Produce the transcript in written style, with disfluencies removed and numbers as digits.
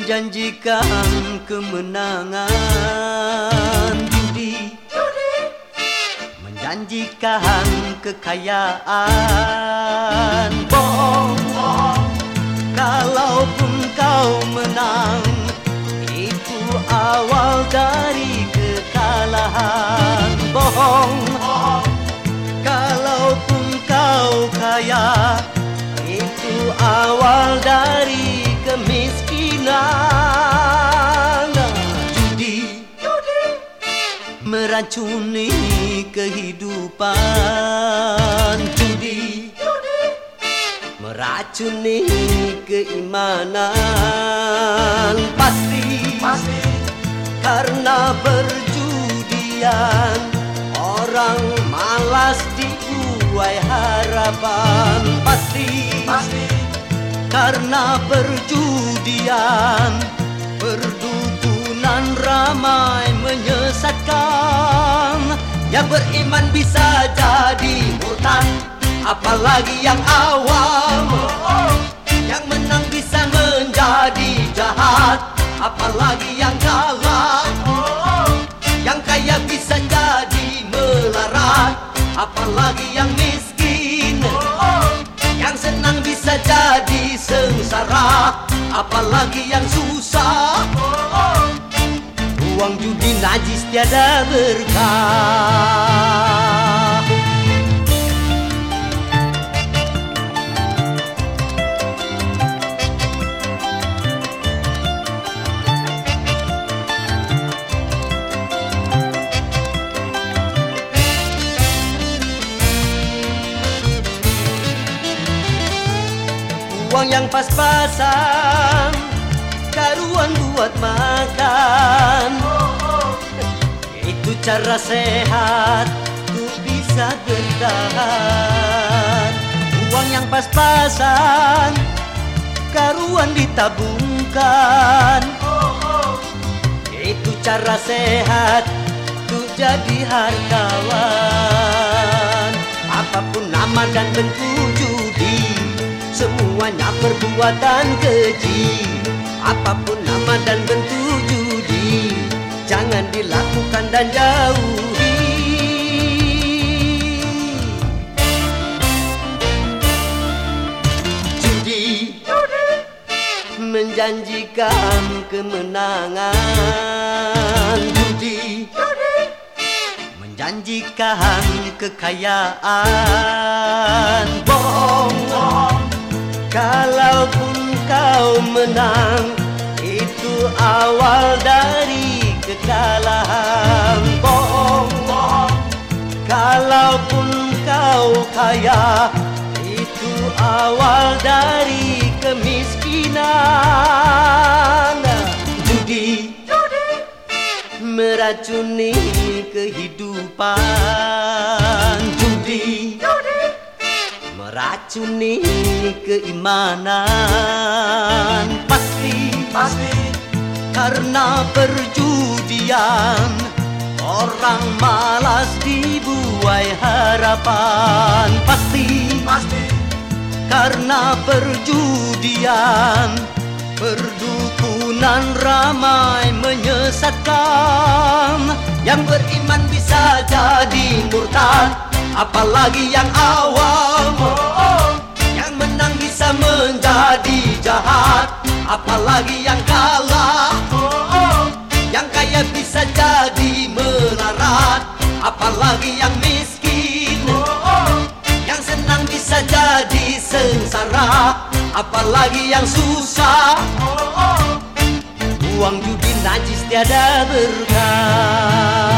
menjanjikan kemenangan judi, menjanjikan kekayaan. Bohong, kalaupun kau menang, itu awal dari kekalahan. Bohong, kalaupun kau kaya, itu awal dari kemiskinan. Judi meracuni kehidupan. Judi meracuni keimanan. Pasti karena perjudian orang malas dibuai harapan. Pasti karena perjudian perdukunan ramai menyesatkan. Yang beriman bisa jadi murtad, apalagi yang awam. Yang menang bisa menjadi jahat, apalagi yang kalah. Yang kaya bisa jadi melarat, apalagi yang miskin. Yang senang bisa jadi sengsara, apalagi yang susah. Uang judi najis tiada berkah. Uang yang pas-pasan, karuan buat makan. Itu cara sehat untuk bisa bertahan. Uang yang pas-pasan, karuan ditabungkan. Itu cara sehat untuk jadi hartawan. Apapun nama dan bentuk judi, semuanya perbuatan keji. Apapun nama dan bentuk judi, jangan dilakukan dan jauhi. Judi menjanjikan kemenangan. Judi menjanjikan kekayaan. Bohong, kalaupun kau menang, itu awal dari kekalahan. Bohong, kalaupun kau kaya, itu awal dari kemiskinan. Judi meracuni kehidupan. Judi meracuni keimanan. Pasti karena perjudian orang malas dibuai harapan. Pasti karena perjudian perdukunan ramai menyesatkan. Yang beriman bisa jadi murtad, apalagi yang awam. Yang menang bisa menjadi jahat, apalagi yang kalah. Yang kaya bisa jadi melarat, apalagi yang miskin. Yang senang bisa jadi sengsara, apalagi yang susah. Uang judi najis tiada berkah.